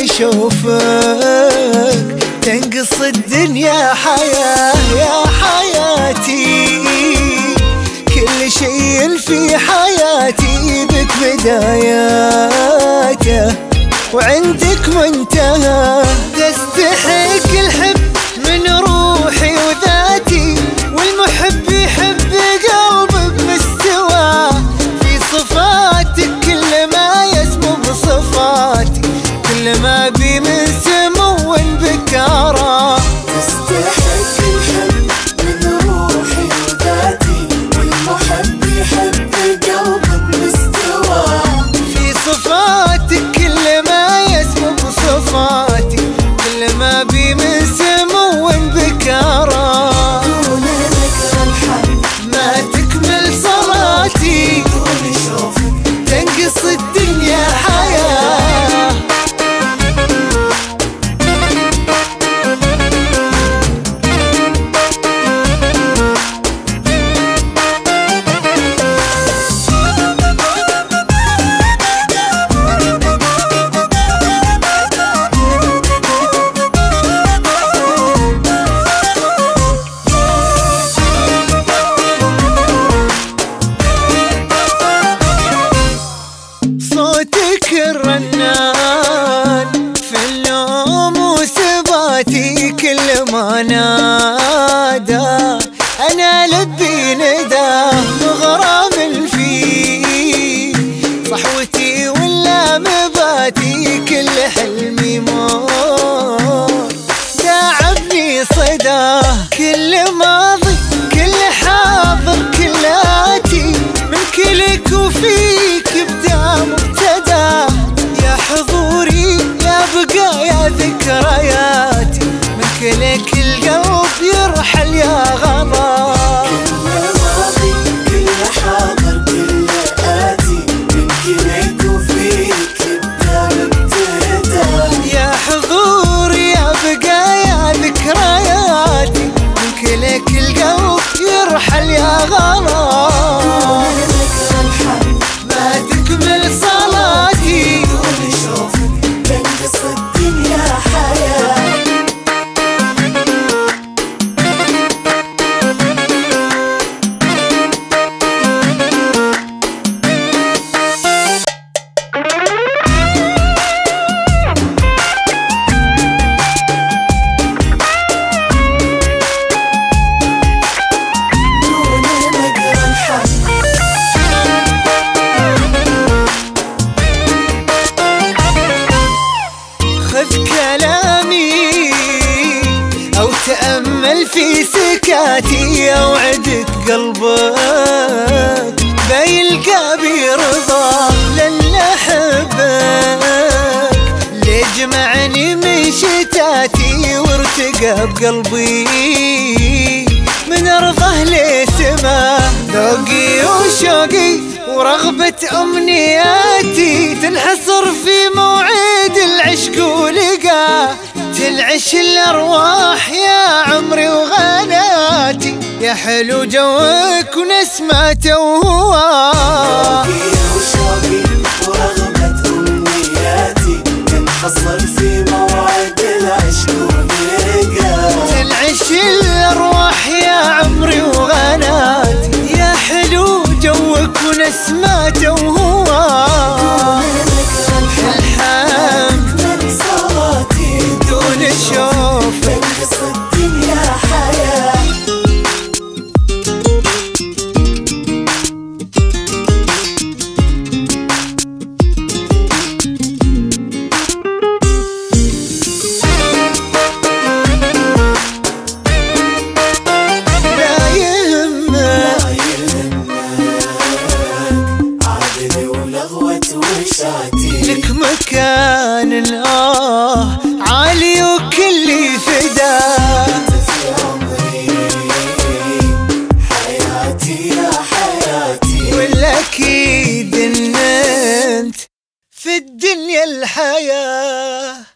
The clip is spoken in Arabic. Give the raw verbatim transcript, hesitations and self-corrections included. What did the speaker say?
اشوفك تنقص الدنيا حياة يا حياتي. كل شيء في حياتي بك بداياته وعندك منتهى. تستحق الحب من روحي وذاتي، والمحب يحب قلبي بمستواه. في صفاتك كل ما يسمو بصفاتي، كل ما بي من سمو بكارة. تستحق الحب من روحي وذاتي، والمحب يحب قلبي بمستواه. في صفاتك كل ما يسمو بصفاتي، كل ما بي من سمو بكارة. دون ذكر الحب ما تكمل صلاتي، دون شوفك تنقص الدنيا حياة. صوتك الرنان في اللوم وثباتي، كل ما نادى أنا لبي نداه. مغرم فيه صحوتي ولا مباتي، كل حلمي موت داعبني صداه. كل ماضي كل حاضر كل آتي، من كلك وفيك يبدأ مبتدا. يا حضوري يا بقايا ذكرياتي، من كلك القلب يرحل يا غلا. كل ماضي كل حاضر كل آتي، من كلك وفيك يبدأ مبتدا. يا حضوري يا بقايا ذكرياتي، من كلك القلب يرحل يا غلا. ذكر الحب ما تكمل صلاتي، دون شوفك تنقص الدنيا حياة. دون ذكر الحب خذ كلامي أو تأمل في سكاتي، أوعدك قلبك بيلقى برضا. لن أحبك ليجمعني من شتاتي، وارتقى بقلبي من أرضه لسماه. ذوقي وشوقي ورغبة أمنياتي تنحصر في موعد العشق ولقاه. تنعش الأرواح يا عمري وغناتي، يا حلو جوك ونسماته وهواه. ذوقي وشوقي ورغبة أمنياتي تنحصر في موعد العشق ولقاه. تنعش الأرواح يا عمري وغناتي، يا حلو جوك ونسماته وهواه. الحمد من صلاتي دون شوفك تنقص الدنيا حياة. لا يهمك لا يهمك عادلي ولغوة وشاتي، لك مكان آه عالي وكل فداه. أنت في عمري حياتي يا حياتي. والأكيد إن أنت في الدنيا الحياة.